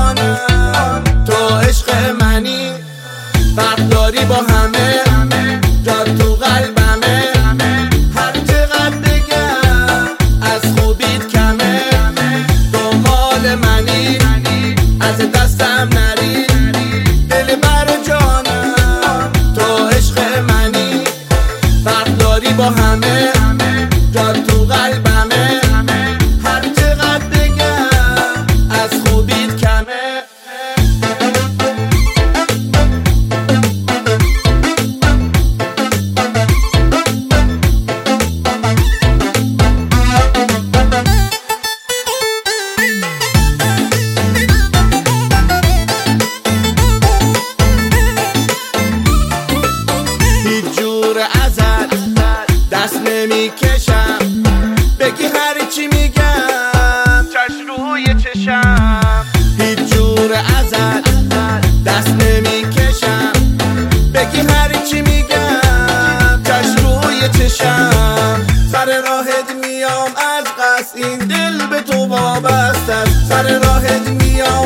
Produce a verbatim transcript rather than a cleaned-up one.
جانم، تو عشق منی، فرق داری با همه، جات تو قلبمه. هر چقدر بگم از خوبیت کمه، تو مال منی، از دستم نری. دل بر جانم، تو عشق منی، فرق داری با همه، جات تو قلبمه. هر چقدر بگم از خوبیت کمه. هیچ جور ازت دست نمی کشم، بگی هر چی میگم چش روی چشم. هیچ جور ازت دست نمی کشم، بگی هر چی میگم چش روی چشم. سر راهت میام از قصد، این دل به تو وابسته است. سر راهت میام